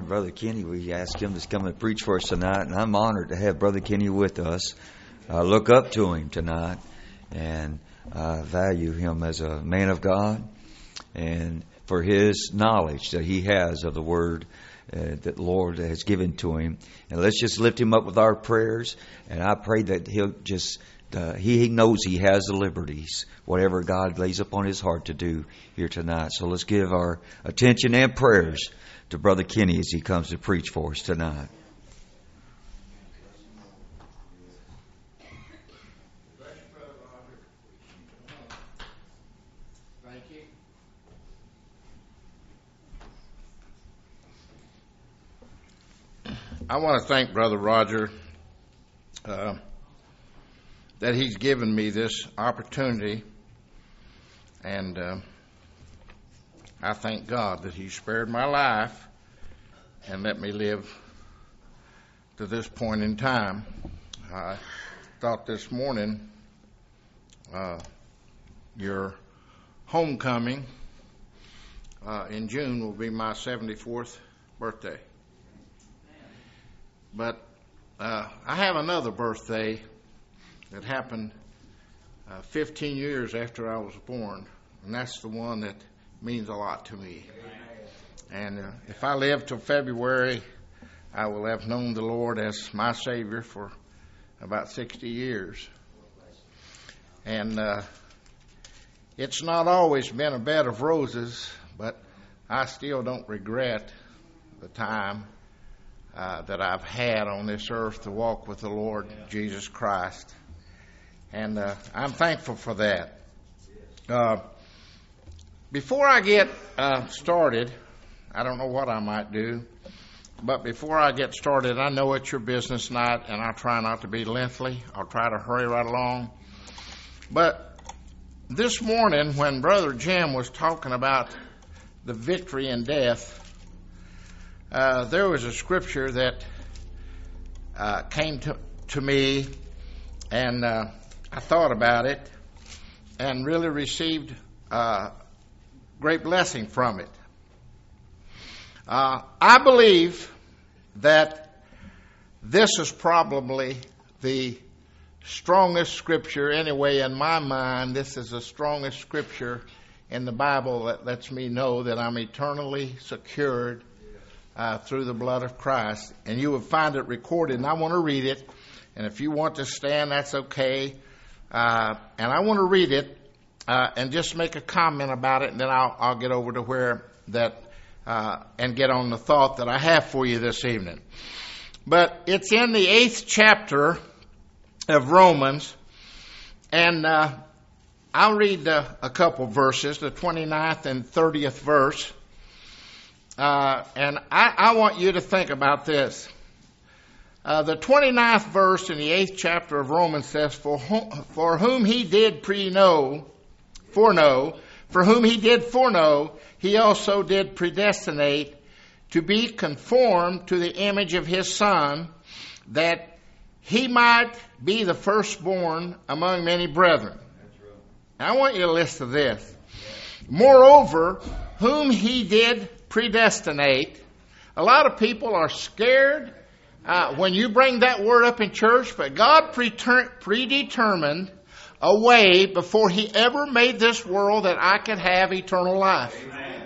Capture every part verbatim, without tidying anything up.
honored Brother Kenny. We asked him to come and preach for us tonight, and I'm honored to have Brother Kenny with us. I look up to him tonight, and I value him as a man of God and for his knowledge that he has of the Word uh, that the Lord has given to him. And let's just lift him up with our prayers, and I pray that he'll just... Uh, he knows he has the liberties, whatever God lays upon his heart to do here tonight. So let's give our attention and prayers to Brother Kenny as he comes to preach for us tonight. Thank you. I want to thank Brother Roger uh, that he's given me this opportunity, and uh, I thank God that he spared my life and let me live to this point in time. I thought this morning uh, your homecoming uh, in June will be my seventy-fourth birthday. But uh, I have another birthday that happened uh, fifteen years after I was born, and that's the one that means a lot to me. And uh, if I live till February, I will have known the Lord as my Savior for about sixty years. And uh, it's not always been a bed of roses, but I still don't regret the time uh, that I've had on this earth to walk with the Lord Jesus Christ. And uh, I'm thankful for that. Uh, before I get uh, started, I don't know what I might do, but before I get started, I know it's your business night, and I'll try not to be lengthy. I'll try to hurry right along. But this morning, when Brother Jim was talking about the victory in death, uh, there was a scripture that uh, came to, to me, and uh, I thought about it and really received uh, great blessing from it. Uh, I believe that this is probably the strongest scripture, anyway, in my mind. This is the strongest scripture in the Bible that lets me know that I'm eternally secured uh, through the blood of Christ. And you will find it recorded, and I want to read it. And if you want to stand, that's okay. Uh, and I want to read it uh, and just make a comment about it, and then I'll, I'll get over to where that uh, and get on the thought that I have for you this evening. But it's in the eighth chapter of Romans, and uh, I'll read uh, a couple verses, the twenty-ninth and thirtieth verse, uh, and I, I want you to think about this. Uh, the twenty-ninth verse in the eighth chapter of Romans says, For whom, for whom he did pre-know, foreknow, for whom he did foreknow, he also did predestinate to be conformed to the image of his Son, that he might be the firstborn among many brethren. Now, I want you to listen to this. Moreover, whom he did predestinate. A lot of people are scared Uh, when you bring that word up in church, but God preter- predetermined a way before he ever made this world that I could have eternal life. Amen.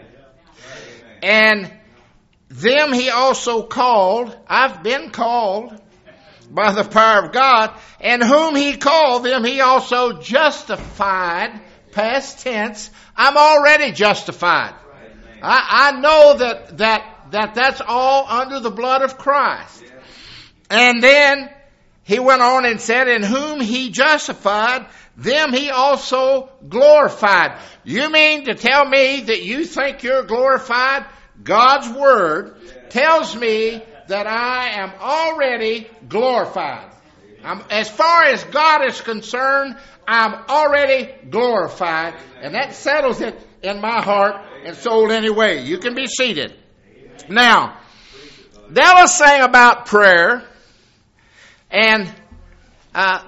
And them he also called, I've been called by the power of God, and whom he called, them he also justified, past tense. I'm already justified. I, I know that, that, that that's all under the blood of Christ. And then he went on and said, in whom he justified, them he also glorified. You mean to tell me that you think you're glorified? God's word tells me that I am already glorified. I'm, as far as God is concerned, I'm already glorified. And that settles it in my heart and soul anyway. You can be seated. Now, Della sang about prayer. And uh,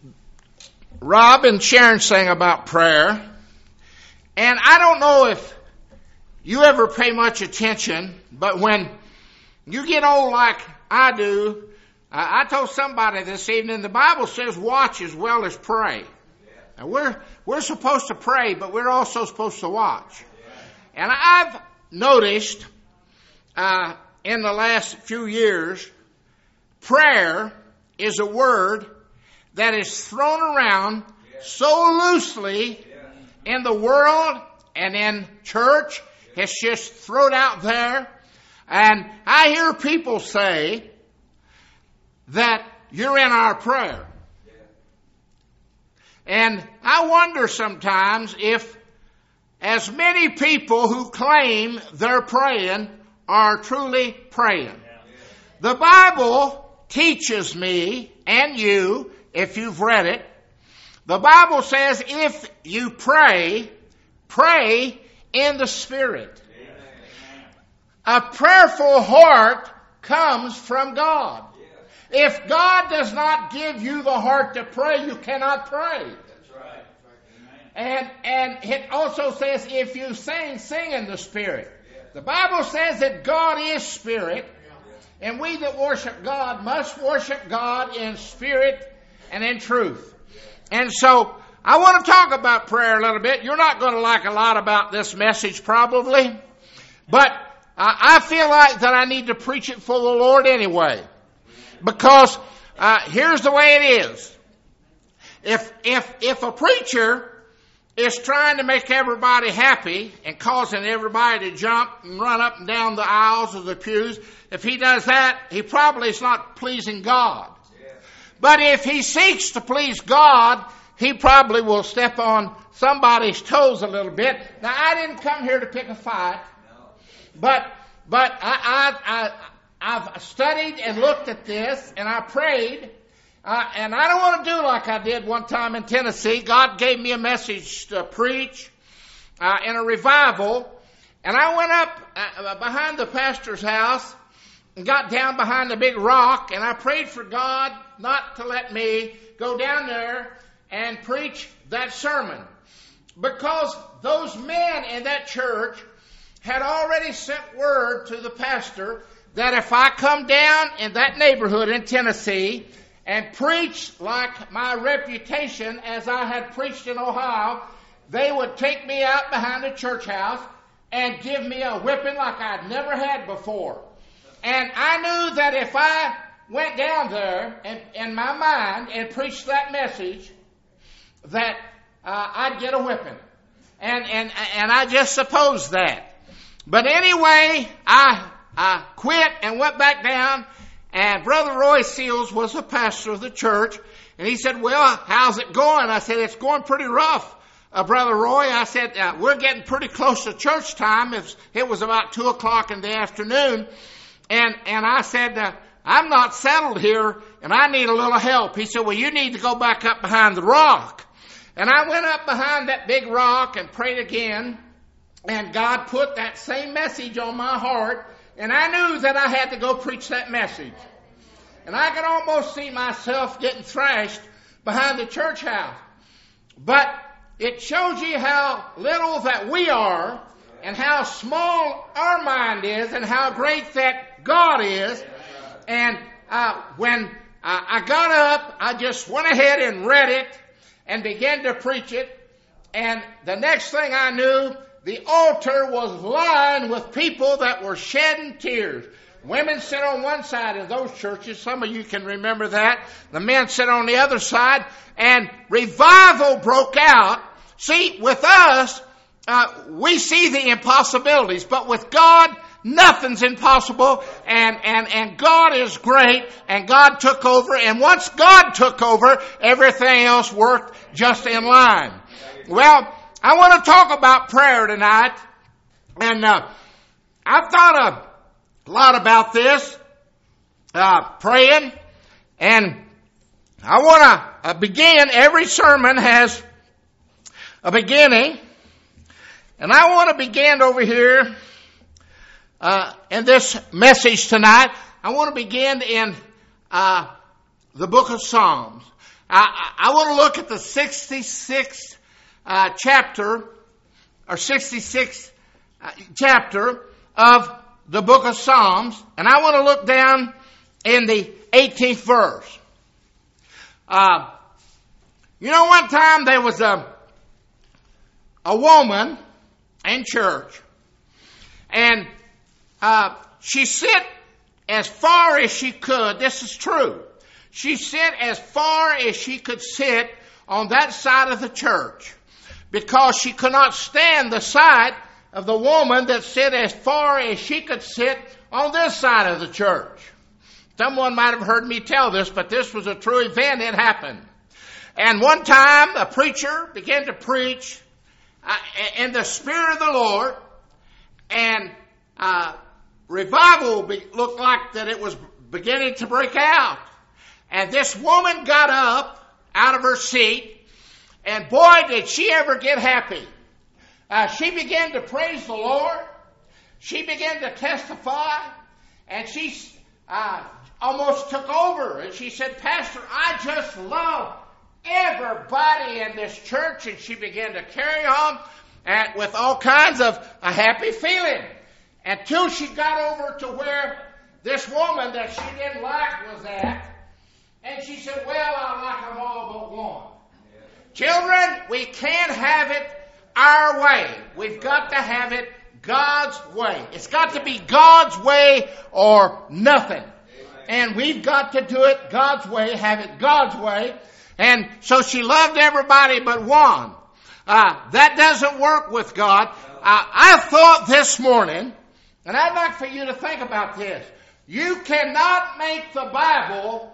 Rob and Sharon sang about prayer. And I don't know if you ever pay much attention, but when you get old like I do, uh, I told somebody this evening, the Bible says watch as well as pray. Now we're, we're supposed to pray, but we're also supposed to watch. And I've noticed uh, in the last few years, prayer is a word that is thrown around so loosely in the world and in church. It's just thrown out there. And I hear people say that you're in our prayer. And I wonder sometimes if as many people who claim they're praying are truly praying. The Bible teaches me and you, if you've read it, the Bible says if you pray, pray in the Spirit. A prayerful heart comes from God. If God does not give you the heart to pray, you cannot pray. That's right. And and it also says if you sing, sing in the Spirit. The Bible says that God is Spirit, and we that worship God must worship God in spirit and in truth. And so I want to talk about prayer a little bit. You're not going to like a lot about this message probably, but I feel like that I need to preach it for the Lord anyway. Because uh, here's the way it is. If if if a preacher is trying to make everybody happy and causing everybody to jump and run up and down the aisles of the pews, if he does that, he probably is not pleasing God. But if he seeks to please God, he probably will step on somebody's toes a little bit. Now, I didn't come here to pick a fight, but but I I. I I've studied and looked at this, and I prayed, uh, and I don't want to do like I did one time in Tennessee. God gave me a message to preach uh, in a revival, and I went up uh, behind the pastor's house and got down behind the big rock, and I prayed for God not to let me go down there and preach that sermon, because those men in that church had already sent word to the pastor that if I come down in that neighborhood in Tennessee and preach like my reputation as I had preached in Ohio, they would take me out behind the church house and give me a whipping like I'd never had before. And I knew that if I went down there and, in my mind and preached that message, that uh, I'd get a whipping. And, and, and I just supposed that. But anyway, I... I quit and went back down, and Brother Roy Seals was the pastor of the church, and he said, well, how's it going? I said, it's going pretty rough, uh, Brother Roy. I said, uh, we're getting pretty close to church time. It was, it was about two o'clock in the afternoon, and, and I said, uh, I'm not settled here, and I need a little help. He said, well, you need to go back up behind the rock. And I went up behind that big rock and prayed again, and God put that same message on my heart. And I knew that I had to go preach that message. And I could almost see myself getting thrashed behind the church house. But it shows you how little that we are and how small our mind is and how great that God is. And uh, when uh, I got up, I just went ahead and read it and began to preach it. And the next thing I knew, the altar was lined with people that were shedding tears. Women sit on one side of those churches. Some of you can remember that. The men sit on the other side. And revival broke out. See, with us, uh, we see the impossibilities. But with God, nothing's impossible. And, and, and God is great. And God took over. And once God took over, everything else worked just in line. Well, I want to talk about prayer tonight, and uh, I've thought a lot about this, uh, praying, and I want to uh, begin. Every sermon has a beginning, and I want to begin over here uh, in this message tonight. I want to begin in uh, the book of Psalms. I, I want to look at the sixty-sixth Uh, chapter, or sixty-sixth uh, chapter of the book of Psalms, and I want to look down in the eighteenth verse. Uh, you know, one time there was a, a woman in church, and uh, she sat as far as she could. This is true. She sat as far as she could sit on that side of the church, because she could not stand the sight of the woman that sat as far as she could sit on this side of the church. Someone might have heard me tell this, but this was a true event. It happened. And one time a preacher began to preach uh, in the Spirit of the Lord, and uh, revival be- looked like that it was beginning to break out. And this woman got up out of her seat, and boy, did she ever get happy. Uh, she began to praise the Lord. She began to testify, and she uh, almost took over. And she said, "Pastor, I just love everybody in this church." And she began to carry on and with all kinds of a happy feeling, until she got over to where this woman that she didn't like was at. And she said, "Well, I like them all but one." Yeah. Children, we can't have it our way. We've got to have it God's way. It's got to be God's way or nothing. Amen. And we've got to do it God's way, have it God's way. And so she loved everybody but one. Uh, that doesn't work with God. Uh, I thought this morning, and I'd like for you to think about this. You cannot make the Bible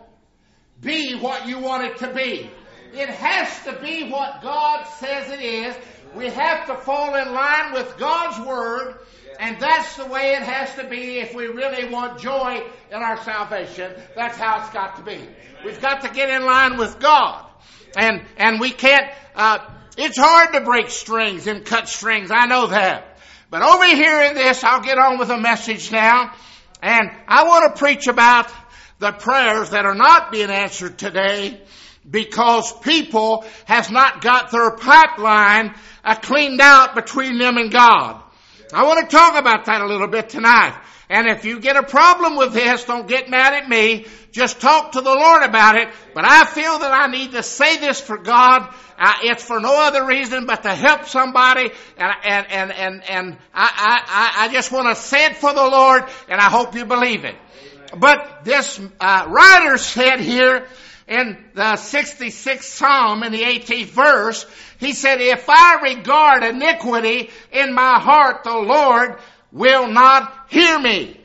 be what you want it to be. It has to be what God says it is. We have to fall in line with God's Word, and that's the way it has to be if we really want joy in our salvation. That's how it's got to be. We've got to get in line with God. And and we can't, uh, it's hard to break strings and cut strings. I know that. But over here in this, I'll get on with a message now. And I want to preach about the prayers that are not being answered today, because people has not got their pipeline uh, cleaned out between them and God. I want to talk about that a little bit tonight. And if you get a problem with this, don't get mad at me. Just talk to the Lord about it. But I feel that I need to say this for God. Uh, it's for no other reason but to help somebody. And and and and, and I, I, I just want to say it for the Lord, and I hope you believe it. But this uh, writer said here in the sixty-sixth Psalm in the eighteenth verse, he said, "If I regard iniquity in my heart, the Lord will not hear me."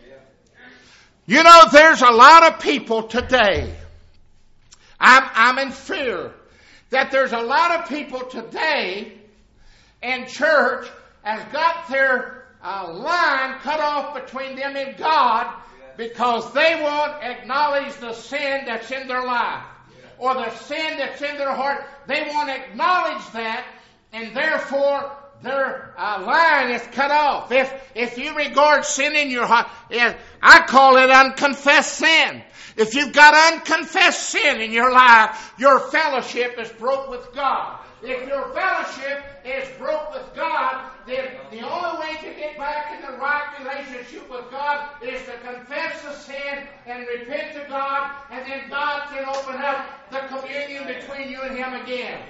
You know, there's a lot of people today. I'm, I'm in fear that there's a lot of people today in church has got their uh, line cut off between them and God, because they won't acknowledge the sin that's in their life or the sin that's in their heart. They won't acknowledge that, and therefore their uh, line is cut off. If if you regard sin in your heart, yeah, I call it unconfessed sin. If you've got unconfessed sin in your life, your fellowship is broke with God. If your fellowship is broke with God, then the only way to get back in the right relationship with God is to confess the sin and repent to God, and then God can open up the communion between you and Him again.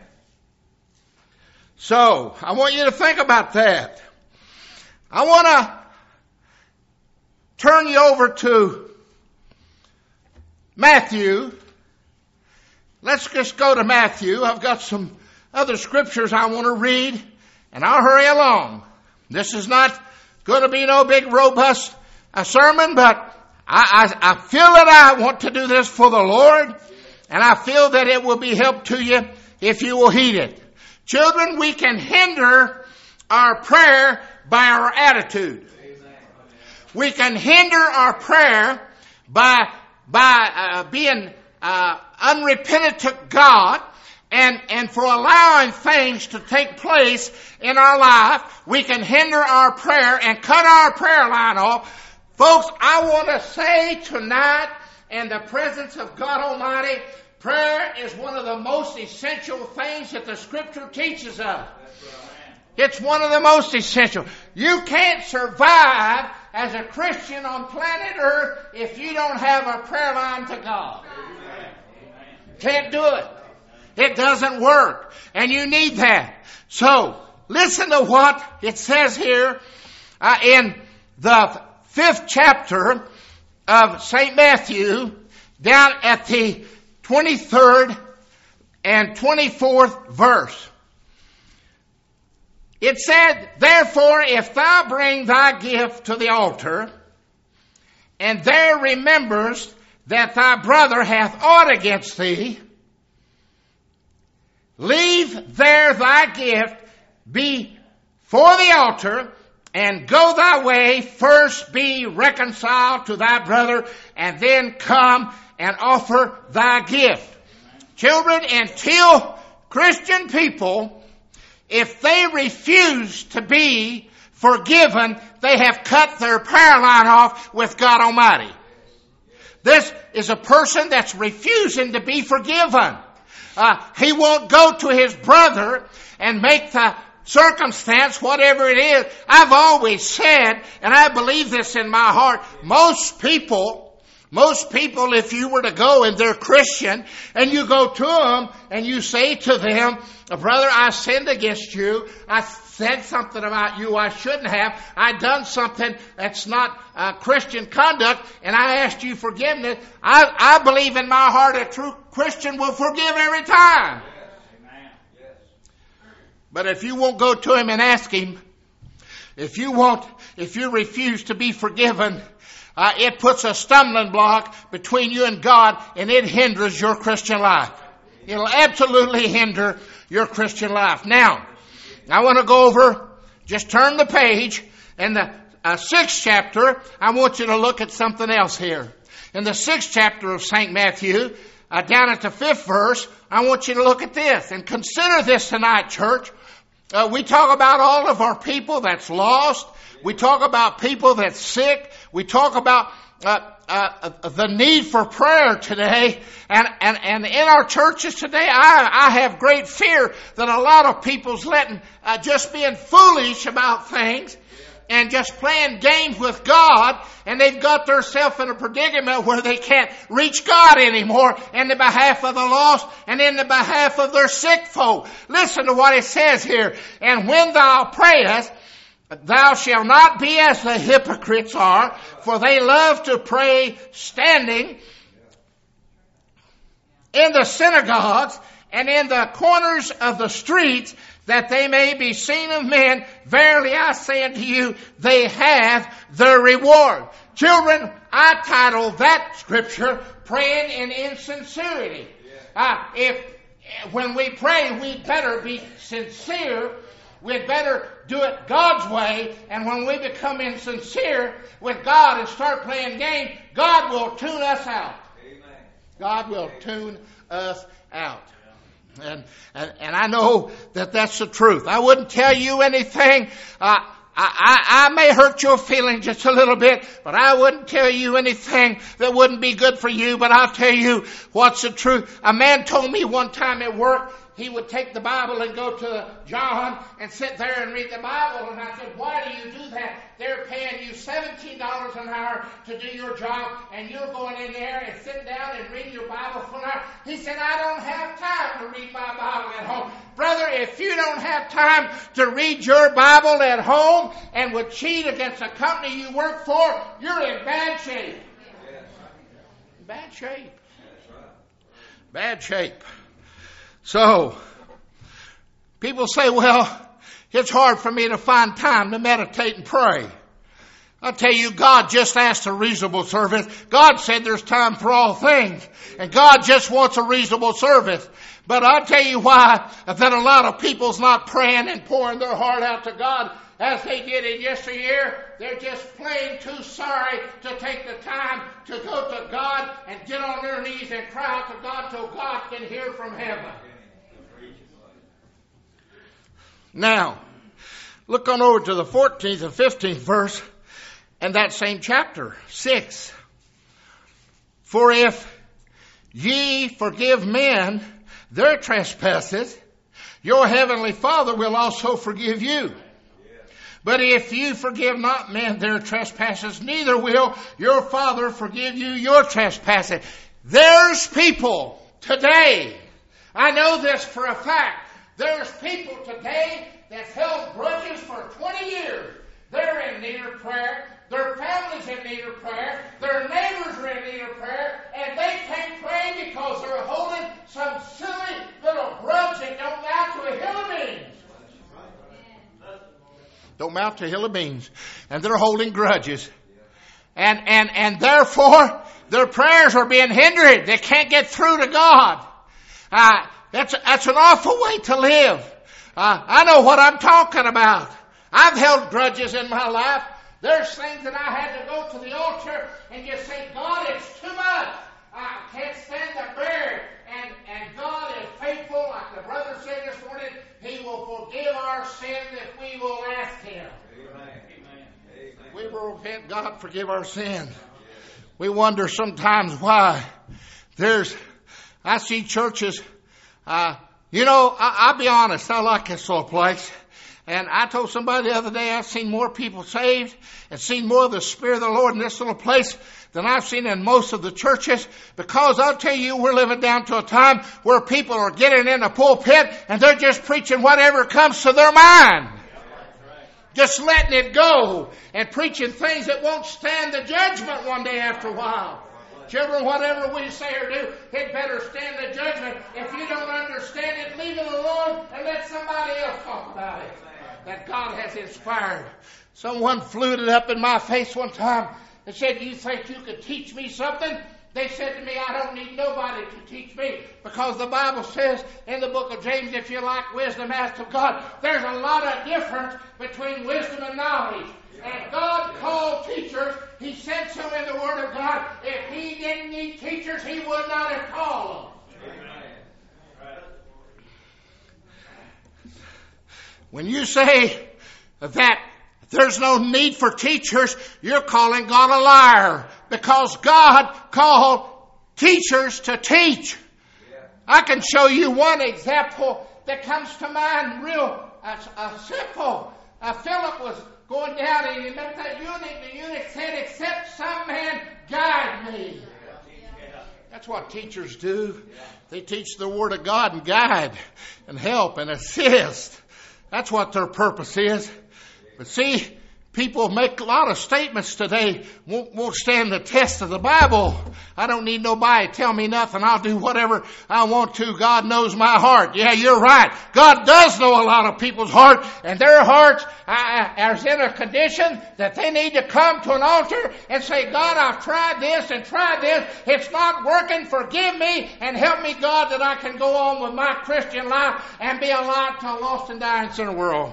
So, I want you to think about that. I want to turn you over to Matthew. Let's just go to Matthew. I've got some other scriptures I want to read, and I'll hurry along. This is not going to be no big robust uh, sermon, but I, I, I feel that I want to do this for the Lord, and I feel that it will be help to you if you will heed it. Children, we can hinder our prayer by our attitude. We can hinder our prayer by by uh, being uh, unrepentant to God, and and for allowing things to take place in our life. We can hinder our prayer and cut our prayer line off. Folks, I want to say tonight, in the presence of God Almighty, prayer is one of the most essential things that the Scripture teaches us. It's one of the most essential. You can't survive as a Christian on planet Earth if you don't have a prayer line to God. Can't do it. It doesn't work. And you need that. So, listen to what it says here uh, in the fifth chapter of Saint Matthew, down at the twenty-third and twenty-fourth verse. It said, "Therefore, if thou bring thy gift to the altar, and there rememberest that thy brother hath aught against thee, leave there thy gift before the altar, and go thy way. First be reconciled to thy brother, and then come and offer thy gift." Children, until Christian people, if they refuse to be forgiven, they have cut their prayer line off with God Almighty. This is a person that's refusing to be forgiven. Uh, he won't go to his brother and make the circumstance, whatever it is. I've always said, and I believe this in my heart, most people Most people, if you were to go and they're Christian, and you go to them and you say to them, "Brother, I sinned against you. I said something about you I shouldn't have. I done something that's not uh, Christian conduct, and I asked you forgiveness." I, I believe in my heart a true Christian will forgive every time. But if you won't go to him and ask him, if you won't, if you refuse to be forgiven, Uh, it puts a stumbling block between you and God, and it hinders your Christian life. It'll absolutely hinder your Christian life. Now, I want to go over, just turn the page, in the uh, sixth chapter, I want you to look at something else here. In the sixth chapter of Saint Matthew, uh, down at the fifth verse, I want you to look at this, and consider this tonight, church. Uh, we talk about all of our people that's lost. We talk about people that's sick. We talk about uh, uh, the need for prayer today. And, and, and in our churches today, I, I have great fear that a lot of people's letting, uh, just being foolish about things and just playing games with God, and they've got themselves in a predicament where they can't reach God anymore in the behalf of the lost and in the behalf of their sick folk. Listen to what it says here. "And when thou prayest, thou shalt not be as the hypocrites are, for they love to pray standing in the synagogues and in the corners of the streets, that they may be seen of men. Verily I say unto you, they have their reward." Children, I title that scripture, "Praying in Insincerity." Uh, if when we pray, we better be sincere. We'd better do it God's way, and when we become insincere with God and start playing games, God will tune us out. Amen. God will tune us out. And, and and I know that that's the truth. I wouldn't tell you anything. Uh, I, I, I may hurt your feelings just a little bit, but I wouldn't tell you anything that wouldn't be good for you. But I'll tell you what's the truth. A man told me one time at work, he would take the Bible and go to John and sit there and read the Bible. And I said, "Why do you do that? They're paying you seventeen dollars an hour to do your job, and you're going in there and sitting down and reading your Bible for an hour." He said, "I don't have time to read my Bible at home." Brother, if you don't have time to read your Bible at home and would cheat against the company you work for, you're in bad shape. Bad shape. Bad shape. So, people say, "Well, it's hard for me to find time to meditate and pray." I'll tell you, God just asked a reasonable service. God said there's time for all things. And God just wants a reasonable service. But I'll tell you why that a lot of people's not praying and pouring their heart out to God as they did in yesteryear. They're just plain too sorry to take the time to go to God and get on their knees and cry out to God so God can hear from heaven. Now, look on over to the fourteenth and fifteenth verse in that same chapter, six. "For if ye forgive men their trespasses, your heavenly Father will also forgive you. But if you forgive not men their trespasses, neither will your Father forgive you your trespasses. There's people today, I know this for a fact, there's people today that's held grudges for twenty years. They're in need of prayer. Their family's in need of prayer. Their neighbors are in need of prayer. And they can't pray because they're holding some silly little grudge that don't mount to a hill of beans. Don't mount to a hill of beans. And they're holding grudges. And, and, and therefore, their prayers are being hindered. They can't get through to God. Uh, that's, that's an awful way to live. Uh, I know what I'm talking about. I've held grudges in my life. There's things that I had to go to the altar and just say, God, it's too much. I can't stand the bear. And, and God is faithful, like the brother said this morning. He will forgive our sins if we will ask Him. Amen. Amen. We will repent, God forgive our sins. We wonder sometimes why. There's, I see churches, uh, you know, I, I'll be honest, I like this little place. And I told somebody the other day I've seen more people saved and seen more of the Spirit of the Lord in this little place than I've seen in most of the churches. Because I'll tell you, we're living down to a time where people are getting in the pulpit and they're just preaching whatever comes to their mind. Just letting it go and preaching things that won't stand the judgment one day after a while. Children, whatever we say or do, it better stand the judgment. If you don't understand it, leave it alone and let somebody else talk about it. That God has inspired. Someone flew it up in my face one time and said, you think you could teach me something? They said to me, I don't need nobody to teach me, because the Bible says in the book of James, if you lack wisdom, ask of God. There's a lot of difference between wisdom and knowledge. And God called teachers. He sent some in the Word of God. If He didn't need teachers, He would not have called them. When you say that there's no need for teachers, you're calling God a liar. Because God called teachers to teach. I can show you one example that comes to mind real uh, uh, simple. Uh, Philip was going down and he met that eunuch. The eunuch said, except some man guide me. That's what teachers do. They teach the Word of God and guide and help and assist. That's what their purpose is. But see, people make a lot of statements today, won't, won't stand the test of the Bible. I don't need nobody to tell me nothing. I'll do whatever I want to. God knows my heart. Yeah, you're right. God does know a lot of people's heart, and their hearts are in a condition that they need to come to an altar and say, God, I've tried this and tried this. It's not working. Forgive me and help me, God, that I can go on with my Christian life and be a light to a lost and dying sinner world.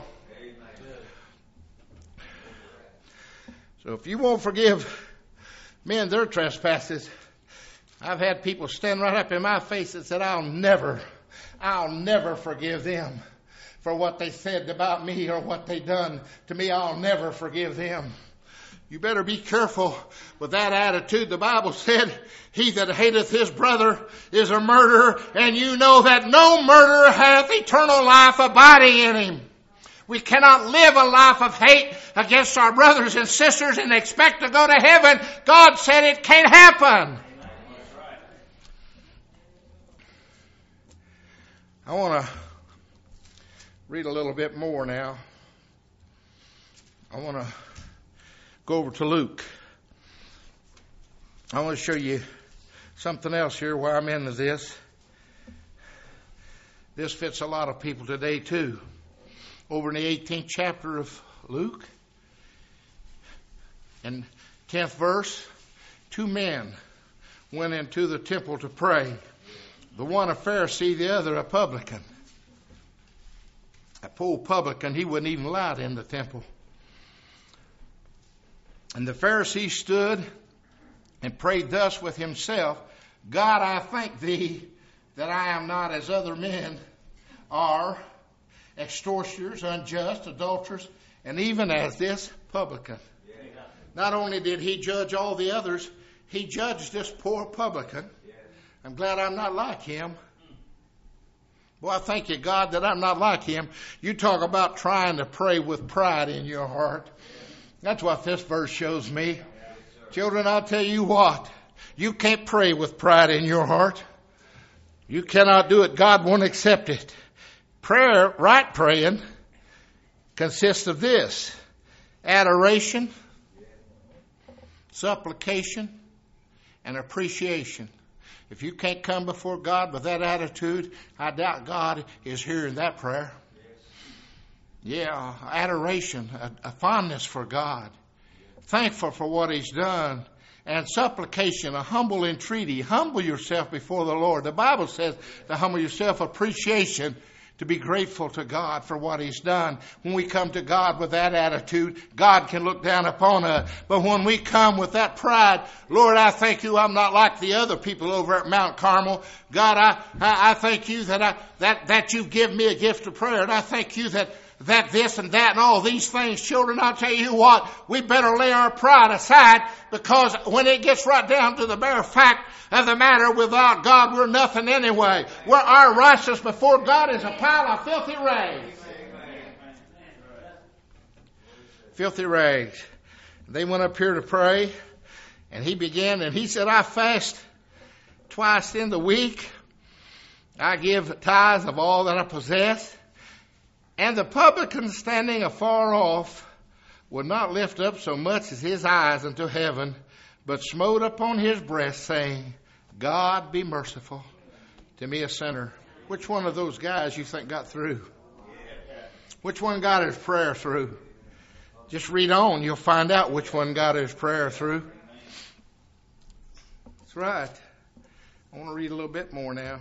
So if you won't forgive men their trespasses, I've had people stand right up in my face and said, I'll never, I'll never forgive them for what they said about me or what they done to me. I'll never forgive them. You better be careful with that attitude. The Bible said, he that hateth his brother is a murderer, and you know that no murderer hath eternal life abiding in him. We cannot live a life of hate against our brothers and sisters and expect to go to heaven. God said it can't happen. I want to read a little bit more now. I want to go over to Luke. I want to show you something else here where I'm into this. This fits a lot of people today too. Over in the eighteenth chapter of Luke, and tenth verse, two men went into the temple to pray. The one a Pharisee, the other a publican. A poor publican, he wouldn't even allowed in the temple. And the Pharisee stood and prayed thus with himself, God, I thank thee that I am not as other men are, extortioners, unjust, adulterers, and even as this publican. Yeah. Not only did he judge all the others, he judged this poor publican. Yeah. I'm glad I'm not like him. Well, I thank you, God, that I'm not like him. You talk about trying to pray with pride in your heart. That's what this verse shows me. Children, I'll tell you what. You can't pray with pride in your heart. You cannot do it. God won't accept it. Prayer, right praying, consists of this: adoration, supplication, and appreciation. If you can't come before God with that attitude, I doubt God is hearing that prayer. Yeah, adoration, a, a fondness for God, thankful for what he's done, and supplication, a humble entreaty. Humble yourself before the Lord. The Bible says to humble yourself, appreciation, to be grateful to God for what he's done. When we come to God with that attitude, God can look down upon us. But when we come with that pride, Lord, I thank you I'm not like the other people over at Mount Carmel. God, I, I, I thank you that I, that, that you've given me a gift of prayer. And I thank you that that this and that and all these things. Children, I'll tell you what, we better lay our pride aside, because when it gets right down to the bare fact of the matter, without God we're nothing anyway. We're, our righteousness before God is a pile of filthy rags. Filthy rags. They went up here to pray, and he began, and he said, I fast twice in the week. I give tithes of all that I possess. And the publican standing afar off would not lift up so much as his eyes unto heaven, but smote upon his breast, saying, God be merciful to me, a sinner. Which one of those guys you think got through? Which one got his prayer through? Just read on. You'll find out which one got his prayer through. That's right. I want to read a little bit more now.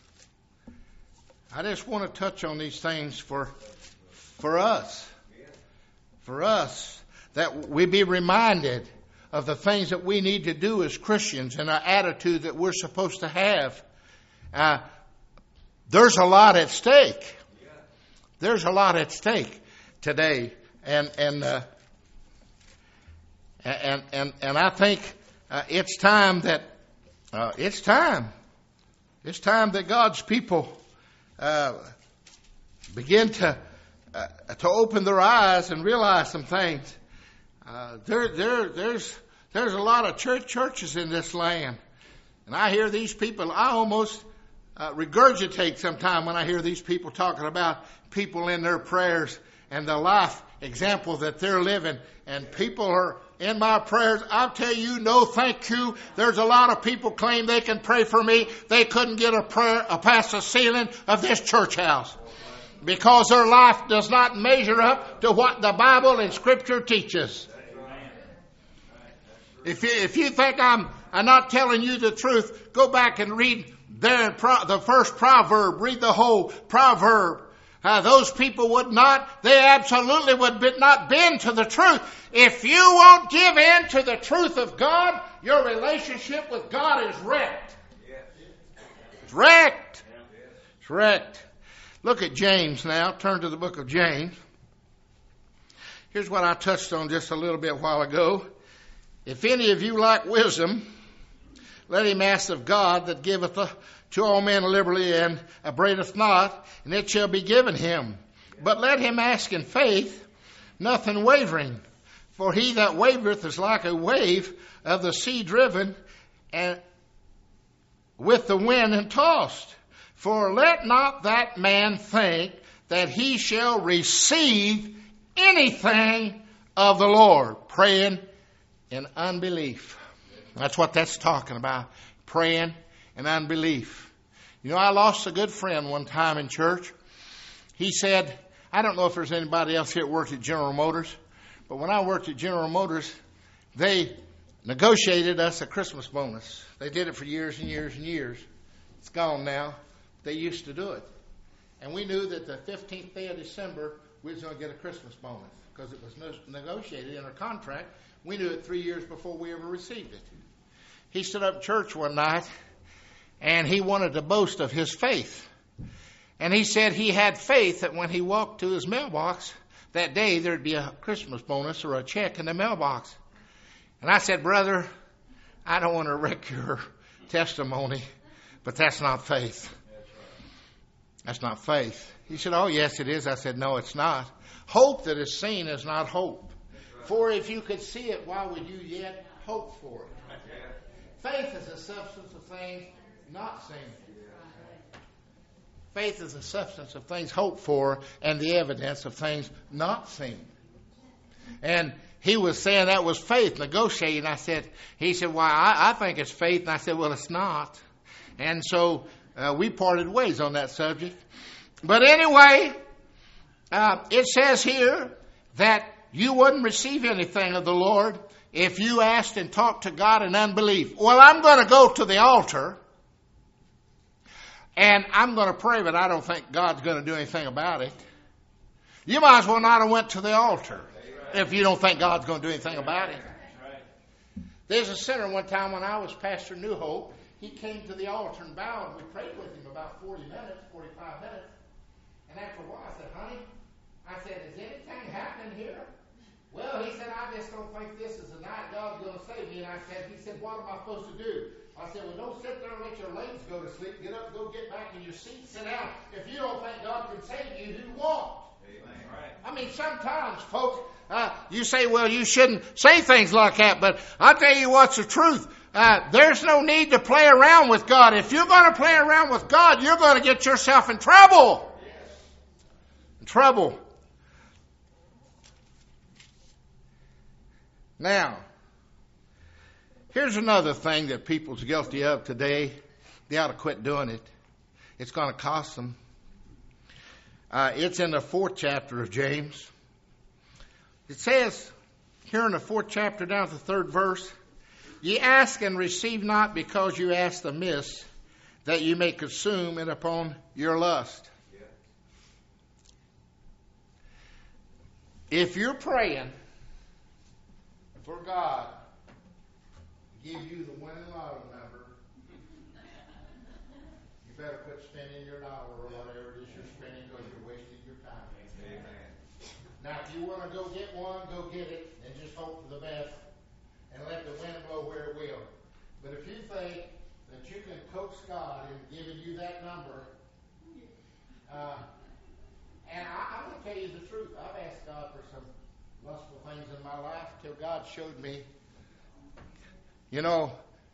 I just want to touch on these things for for us. For us. That we be reminded of the things that we need to do as Christians and our attitude that we're supposed to have. Uh, there's a lot at stake. There's a lot at stake today. And and uh, and, and and I think uh, it's time that uh, it's time. It's time that God's people Uh, begin to uh, to open their eyes and realize some things. Uh, there, there, there's there's a lot of church churches in this land, and I hear these people. I almost uh, regurgitate sometime when I hear these people talking about people in their prayers and the life example that they're living, and people are in my prayers. I'll tell you, no thank you. There's a lot of people claim they can pray for me. They couldn't get a prayer uh, past the ceiling of this church house, because their life does not measure up to what the Bible and Scripture teaches. If you, if you think I'm, I'm not telling you the truth, go back and read there in pro, the first proverb. Read the whole proverb. Uh, those people would not, they absolutely would be, not bend to the truth. If you won't give in to the truth of God, your relationship with God is wrecked. It's wrecked. It's wrecked. Look at James now. Turn to the book of James. Here's what I touched on just a little bit a while ago. If any of you lack wisdom, let him ask of God, that giveth to all men liberally and upbraideth not, and it shall be given him. But let him ask in faith, nothing wavering. For he that wavereth is like a wave of the sea driven and with the wind and tossed. For let not that man think that he shall receive anything of the Lord, praying in unbelief. That's what that's talking about, praying in unbelief. You know, I lost a good friend one time in church. He said, I don't know if there's anybody else here that worked at General Motors, but when I worked at General Motors, they negotiated us a Christmas bonus. They did it for years and years and years. It's gone now. They used to do it. And we knew that the fifteenth day of December, we was going to get a Christmas bonus because it was negotiated in our contract. We knew it three years before we ever received it. He stood up in church one night, and he wanted to boast of his faith. And he said he had faith that when he walked to his mailbox that day, there'd be a Christmas bonus or a check in the mailbox. And I said, brother, I don't want to wreck your testimony, but that's not faith. That's not faith. He said, oh, yes, it is. I said, no, it's not. Hope that is seen is not hope. For if you could see it, why would you yet hope for it? Faith is the substance of things not seen. Faith is the substance of things hoped for and the evidence of things not seen. And he was saying that was faith, negotiating. I said, he said, why, I, I think it's faith. And I said, well, it's not. And so uh, we parted ways on that subject. But anyway, uh, it says here that you wouldn't receive anything of the Lord if you asked and talked to God in unbelief. Well, I'm going to go to the altar and I'm going to pray, but I don't think God's going to do anything about it. You might as well not have went to the altar if you don't think God's going to do anything about it. There's a sinner one time when I was Pastor New Hope. He came to the altar and bowed, and we prayed with him about forty minutes, forty-five minutes. And after a while I said, honey, I said, is anything happening here? Well, he said, I just don't think this is the night God's going to save me. And I said, he said, what am I supposed to do? I said, well, don't sit there and let your legs go to sleep. Get up, go get back in your seat, sit down. If you don't think God can save you, who won't? Amen. Right. I mean, sometimes, folks, uh, you say, well, you shouldn't say things like that. But I'll tell you what's the truth. Uh, there's no need to play around with God. If you're going to play around with God, you're going to get yourself in trouble. Yes. In trouble. Now, here's another thing that people's guilty of today. They ought to quit doing it. It's going to cost them. Uh, it's in the fourth chapter of James. It says here in the fourth chapter, down to the third verse, ye ask and receive not because you ask amiss, that you may consume it upon your lust. Yeah. If you're praying for God to give you the winning lotto number, you better quit spending your dollar or whatever it is you're spending because you're wasting your time. Amen. Now, if you want to go get one, go get it and just hope for the best and let the wind blow where it will. But if you think that you can coax God into giving you that number, uh, and I, I'm going to tell you the truth. I've asked God for some lustful things in my life till God showed me. You know,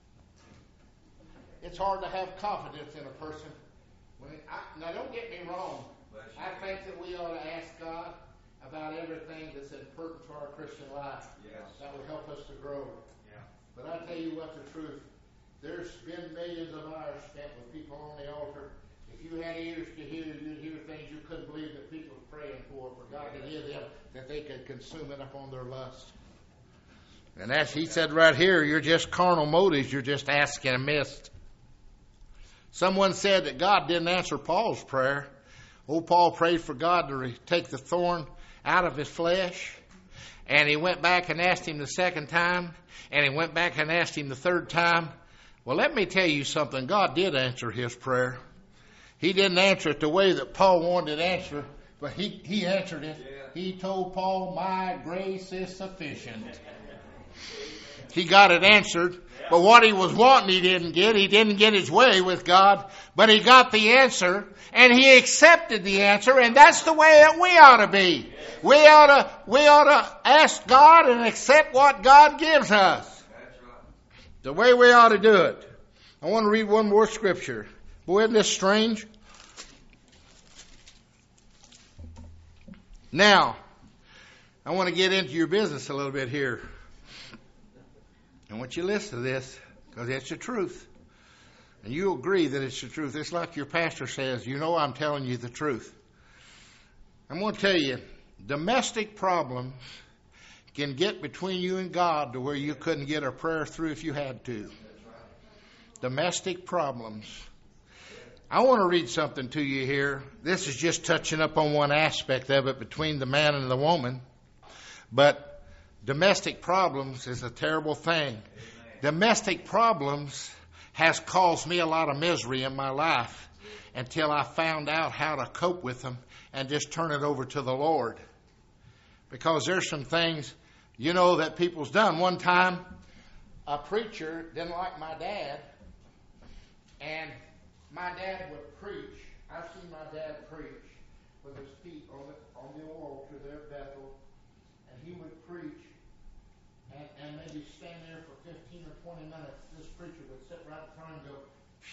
it's hard to have confidence in a person. When I, now, don't get me wrong. I think that we ought to ask God about everything that's important to our Christian life. Yes. That would help us to grow. Yeah. But I tell you what, the truth. There's been millions of hours spent with people on the altar. If you had ears to hear, you'd hear things you couldn't believe that people were praying for, for God to give them, that they could consume it upon their lust. And as he said right here, you're just carnal motives. You're just asking amiss. Someone said that God didn't answer Paul's prayer. Old Paul prayed for God to re- take the thorn out of his flesh. And he went back and asked him the second time. And he went back and asked him the third time. Well, let me tell you something. God did answer his prayer. He didn't answer it the way that Paul wanted it answered, but he, he answered it. Yeah. He told Paul, my grace is sufficient. He got it answered, but what he was wanting he didn't get. He didn't get his way with God, but he got the answer, and he accepted the answer, and that's the way that we ought to be. We ought to, we ought to ask God and accept what God gives us. The way we ought to do it. I want to read one more scripture. Boy, isn't this strange? Now, I want to get into your business a little bit here. I want you to listen to this because it's the truth. And you agree that it's the truth. It's like your pastor says, you know I'm telling you the truth. I'm going to tell you, domestic problems can get between you and God to where you couldn't get a prayer through if you had to. Domestic problems. I want to read something to you here. This is just touching up on one aspect of it between the man and the woman. But domestic problems is a terrible thing. Amen. Domestic problems has caused me a lot of misery in my life until I found out how to cope with them and just turn it over to the Lord. Because there's some things, you know, that people's done. One time, a preacher didn't like my dad, and my dad would preach I've seen my dad preach with his feet on the, on the old altar there at Bethel, and he would preach and, and maybe stand there for fifteen or twenty minutes. This preacher would sit right in front and go,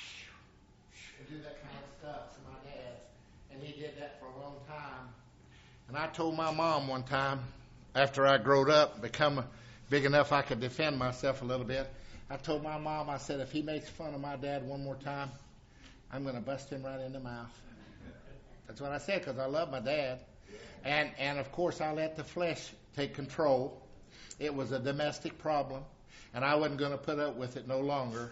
and do that kind of stuff to my dad. And he did that for a long time. And I told my mom one time, after I growed up, become big enough I could defend myself a little bit, I told my mom, I said, if he makes fun of my dad one more time, I'm going to bust him right in the mouth. That's what I said, because I love my dad. And, and of course, I let the flesh take control. It was a domestic problem, and I wasn't going to put up with it no longer.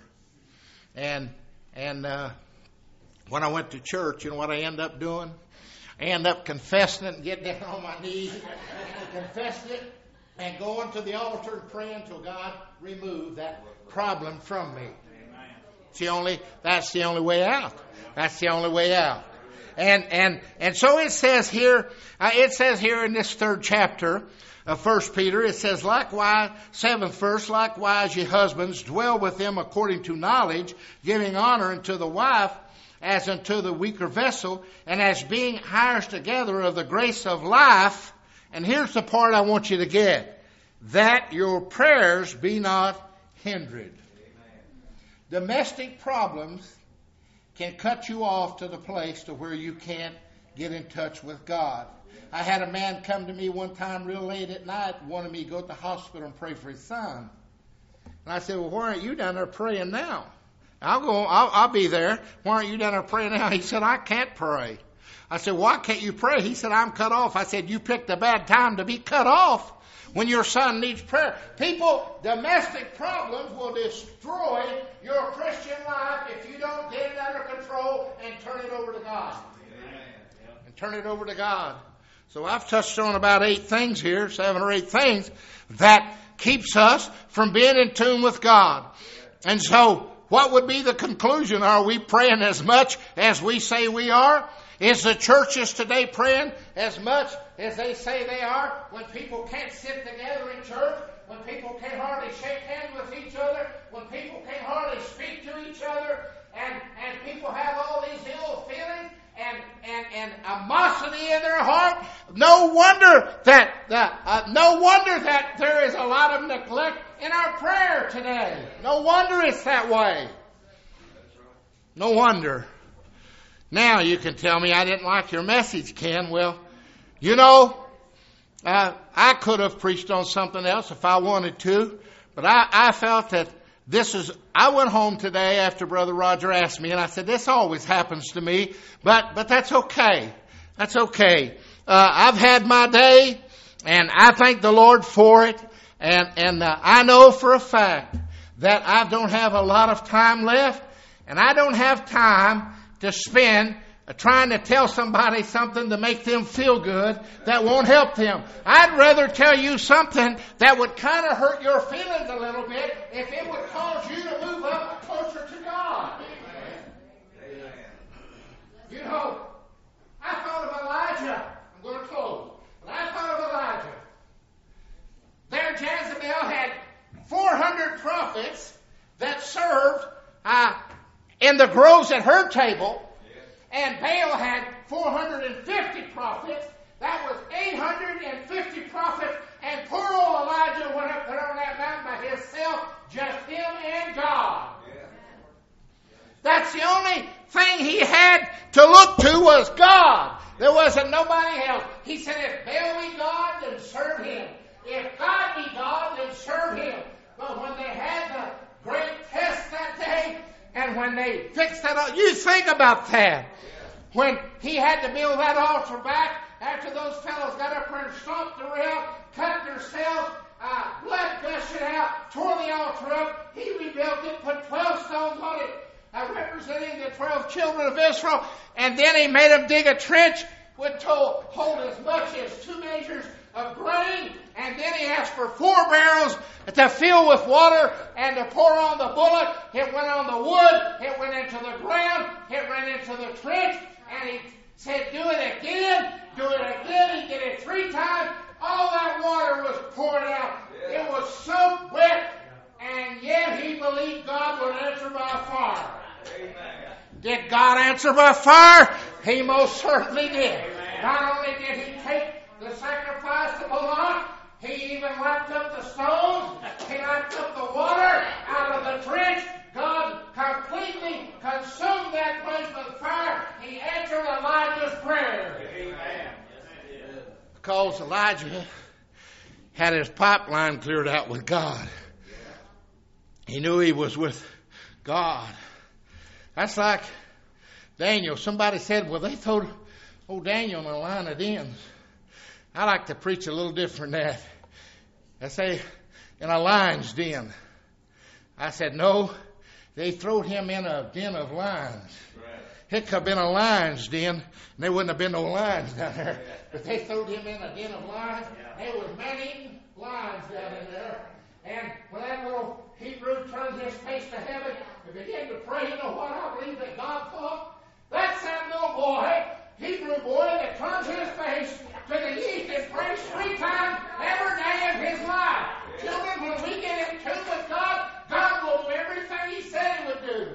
And and uh, when I went to church, you know what I ended up doing? I ended up confessing it and getting down on my knees and confessing it and going to the altar and praying until God removed that problem from me. It's the only, that's the only way out. That's the only way out. And and and so it says here, uh, it says here in this third chapter of First Peter, it says, likewise, seventh verse, likewise ye husbands, dwell with them according to knowledge, giving honor unto the wife as unto the weaker vessel, and as being heirs together of the grace of life. And here's the part I want you to get, that your prayers be not hindered. Amen. Domestic problems can cut you off to the place to where you can't get in touch with God. I had a man come to me one time real late at night, wanted me to go to the hospital and pray for his son. And I said, well, why aren't you down there praying now? I'll go, I'll, I'll be there. Why aren't you down there praying now? He said, I can't pray. I said, why can't you pray? He said, I'm cut off. I said, you picked a bad time to be cut off when your son needs prayer. People, domestic problems will destroy your Christian life if you don't get it under control and turn it over to God. Amen. And turn it over to God. So I've touched on about eight things here, seven or eight things that keeps us from being in tune with God. And so what would be the conclusion? Are we praying as much as we say we are? Is the churches today praying as much as they say they are? When people can't sit together in church, when people can't hardly shake hands with each other, when people can't hardly speak to each other, and, and people have all these ill feelings and, and, and animosity in their heart, no wonder that, that uh, no wonder that there is a lot of neglect in our prayer today. No wonder it's that way. No wonder. Now you can tell me I didn't like your message, Ken. Well, you know, uh, I could have preached on something else if I wanted to, but I, I felt that this is, I went home today after Brother Roger asked me, and I said, this always happens to me, but, but that's okay. That's okay. Uh, I've had my day, and I thank the Lord for it, and, and uh, I know for a fact that I don't have a lot of time left, and I don't have time to spend uh, trying to tell somebody something to make them feel good that won't help them. I'd rather tell you something that would kind of hurt your feelings a little bit if it would cause you to move up closer to God. Amen. You know, I thought of Elijah. I'm going to close. But I thought of Elijah. There Jezebel had four hundred prophets that served uh, in the groves at her table, and Baal had four hundred fifty prophets. That was eight hundred fifty prophets, and poor old Elijah went up there on that mountain by himself, just him and God. That's the only thing he had to look to was God. There wasn't nobody else. He said, if Baal be God, then serve him. If God be God, then serve him. But when they had the great test that day, and when they fixed that altar, you think about that. When he had to build that altar back, after those fellows got up there and stomped the rail, cut themselves, uh, blood gushing out, tore the altar up, he rebuilt it, put twelve stones on it, uh, representing the twelve children of Israel, and then he made them dig a trench, would to- hold as much as two measures of grain, and then he asked for four barrels to fill with water and to pour on the bullock. It went on the wood, it went into the ground, it went into the trench, and he said, do it again, do it again. He did it three times. All that water was poured out. Yeah. It was so wet, and yet he believed God would answer by fire. Amen. Did God answer by fire? He most certainly did. Not only did he take the sacrifice of Moloch, he even lapped up the stones. He lapped up the water out of the trench. God completely consumed that place with fire. He answered Elijah's prayer. Amen. Because Elijah had his pipeline cleared out with God. He knew he was with God. That's like Daniel. Somebody said, well, they told old Daniel in a line of dens. I like to preach a little different than that. I say, in a lion's den. I said, no, they throwed him in a den of lions. It could have been a lion's den, and there wouldn't have been no lions down there. But they threw him in a den of lions. There was man-eating lions down in there. And when that little Hebrew turned his face to heaven and began to pray, you know what I believe that God thought? That's that little boy, Hebrew boy, that turns his face to the east and prays three times every day of his life. Children, when we get in tune with God, God will do everything He said He would do.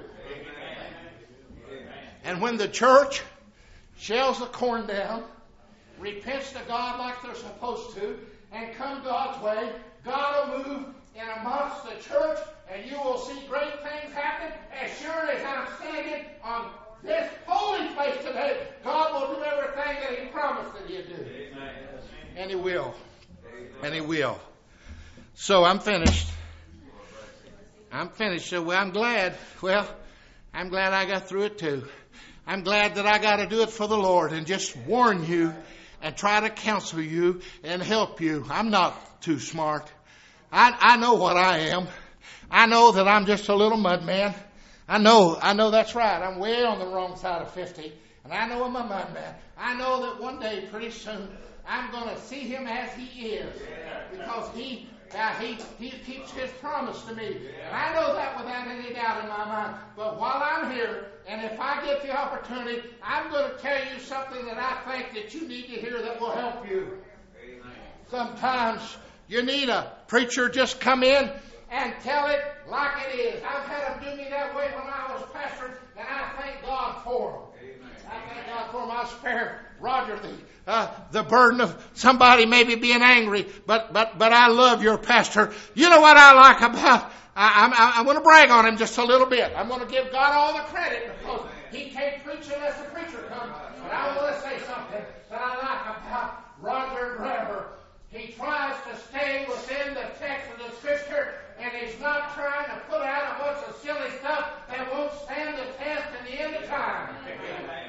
And when the church shells the corn down, repents to God like they're supposed to, and come God's way, God will move in amongst the church, and you will see great things happen. As sure as I'm standing on this holy place today, God will do everything that He promised that He'd do. Amen. And He will. Amen. And He will. So I'm finished. I'm finished. So well, I'm glad. Well, I'm glad I got through it too. I'm glad that I got to do it for the Lord and just warn you and try to counsel you and help you. I'm not too smart. I, I know what I am. I know that I'm just a little mud man. I know, I know that's right. I'm way on the wrong side of fifty. And I know I'm a mud man. I know that one day, pretty soon, I'm going to see Him as He is. Because He uh, he, he keeps His promise to me. And I know that without any doubt in my mind. But while I'm here, and if I get the opportunity, I'm going to tell you something that I think that you need to hear that will help you. Sometimes you need a preacher just come in and tell it like it is. I've had them do me that way when I was pastor, and I thank God for them. I thank God for them. I spare Roger the uh, the burden of somebody maybe being angry, but but but I love your pastor. You know what I like about? I, I'm I'm going to brag on him just a little bit. I'm going to give God all the credit because he can't preach unless the preacher comes. But I want to say something that I like about Roger Grabber. He tries to stay within the text of the Scripture, and he's not trying to put out a bunch of silly stuff that won't stand the test in the end of time. Amen.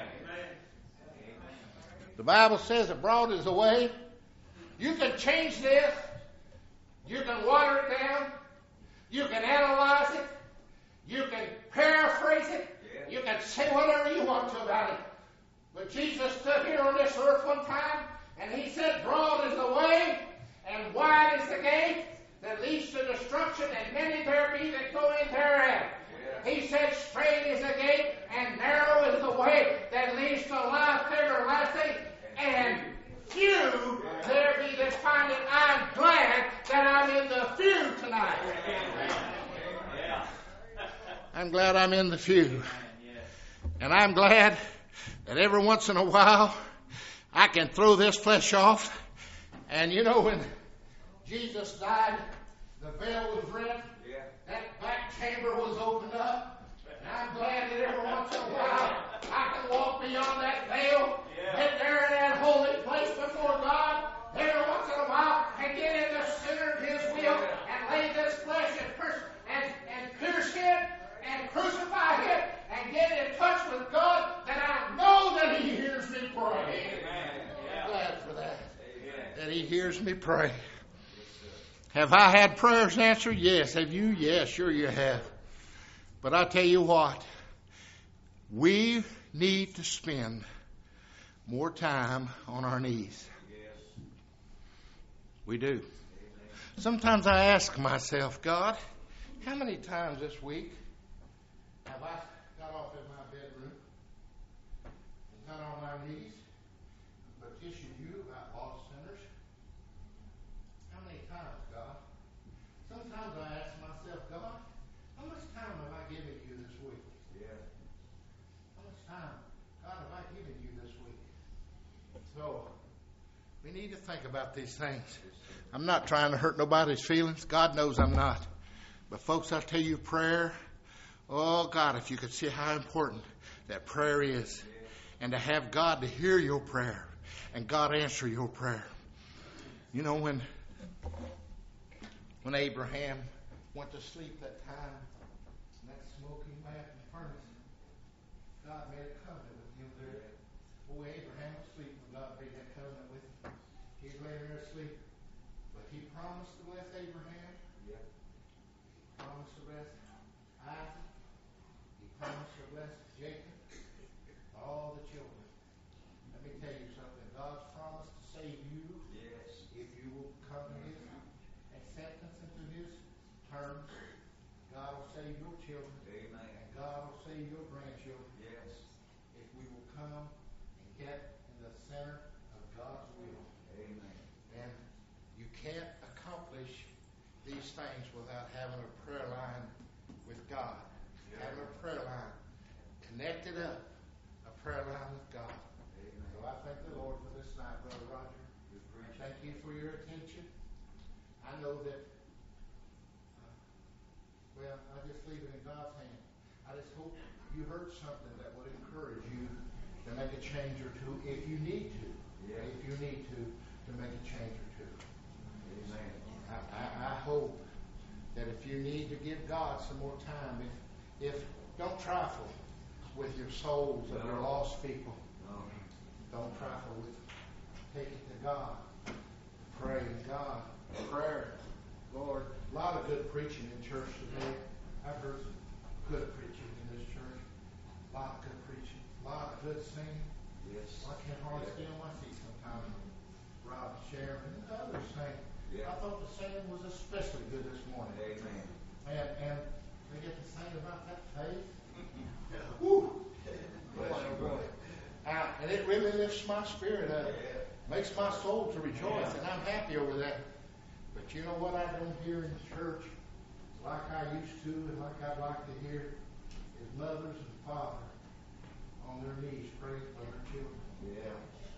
The Bible says that broad is the way. You can change this. You can water it down. You can analyze it. You can paraphrase it. You can say whatever you want to about it. But Jesus stood here on this earth one time, and He said, broad is the way, and wide is the gate that leads to destruction, and many there be that go in thereat. Yeah. He said, straight is the gate, and narrow is the way that leads to life everlasting, and few there be that find it. I'm glad that I'm in the few tonight. Yeah. I'm glad I'm in the few. And I'm glad that every once in a while I can throw this flesh off. And you know, when Jesus died, the veil was rent. Yeah. That back chamber was opened up. And I'm glad that every once in a while I can walk beyond that veil, yeah. Get there in that holy place before God, every once in a while, and get in the center of His will and lay this flesh and, pers- and, and pierce it and crucify it and get in touch with God, that I know that He hears me pray. Amen. I'm glad for that. Amen. That He hears me pray. Have I had prayers answered? Yes. Have you? Yes, sure you have. But I tell you what, we need to spend more time on our knees. We do. Sometimes I ask myself, God, how many times this week have I got off in my bedroom and got on my knees and petitioned you about lost sinners? How many times, God? Sometimes I ask myself, God, how much time have I given you this week? Yeah. How much time, God, have I given you So, we need to think about these things. I'm not trying to hurt nobody's feelings. God knows I'm not. But folks, I'll tell you, prayer, oh God, if you could see how important that prayer is. And to have God to hear your prayer and God answer your prayer. You know, when when Abraham went to sleep that time in that smoking lamp in the furnace, God made a covenant with him there. Boy, Abraham was asleep when God made that covenant with him. He's laying there asleep. But he promised to bless Abraham. Yep. He promised to bless Isaac. He promised to bless Jacob. All the children. Let me tell you something. God's promised to save you. Yes. If you will come to his acceptance into his terms, God will save your children. Amen. And God will save your grandchildren. Yes. If we will come and get in the center of God's will. Amen. And you can't accomplish these things without having a prayer line with God. Yeah. Having a prayer line connected up. A prayer line with God. Amen. So I thank the Lord for this night, Brother Roger. I thank you for your attention. I know that, uh, well, I just leave it in God's hand. I just hope you heard something that would encourage you to make a change or two if you need to. Yeah. If you need to, to make a change or two. Amen. I, I, I hope that if you need to give God some more time, if, if don't trifle with your souls of no. your lost people. No. Don't trifle with it. Take it to God. Pray to God. Prayer. Lord, a lot of good preaching in church today. I've heard some good preaching in this church. A lot of good preaching. A lot of good singing. Yes. I can't hardly stay on my feet sometimes. Rob, Sharon, and others sing. Yeah. I thought the singing was especially good this morning. Amen. And, and they get to sing about that faith. Woo! Boy, oh boy. Uh, and it really lifts my spirit up. Yeah. Makes my soul to rejoice, yeah. And I'm happy over that. But you know what I don't hear in church like I used to and like I'd like to hear is mothers and fathers on their knees praying for their children. Yeah.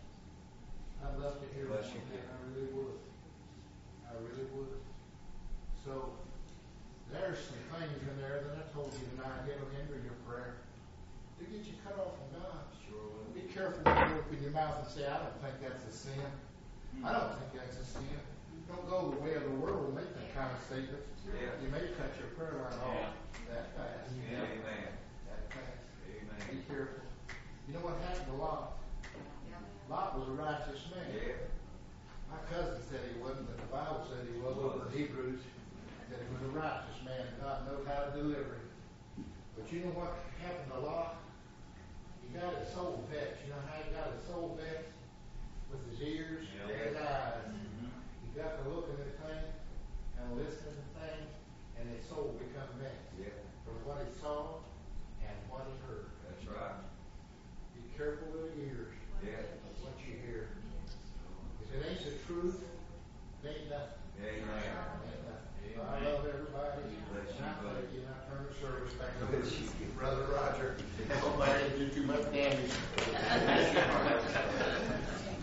I'd love to hear that. I really would. I really would. So there's some things in there that I told you tonight that'll hinder your prayer. To get you cut off from God. Sure. Be careful when you open your mouth and say, I don't think that's a sin. Mm-hmm. I don't think that's a sin. Don't go the way of the world and make that kind of statement. Yeah. You may cut your prayer line off yeah. that fast. Yeah. Amen. That fast. Amen. Be careful. You know what happened to Lot? Yeah. Lot was a righteous man. Yeah. My cousin said he wasn't, but the Bible said he was over in Hebrews. That he was a righteous man. God knows how to deliver him. But you know what happened to Lot? He got his soul vexed. You know how he got his soul vexed? With his ears yeah. and his eyes. Mm-hmm. He got to looking at things and listening to things, and his soul become vexed. Yeah. From what he saw and what he heard. That's right. Be careful with your ears. Yeah. What you hear. If it ain't the truth, it ain't nothing. Amen. Ain't nothing. So I love everybody. Bless you, buddy. And I turn the service back over to Brother Roger. Nobody do too much damage.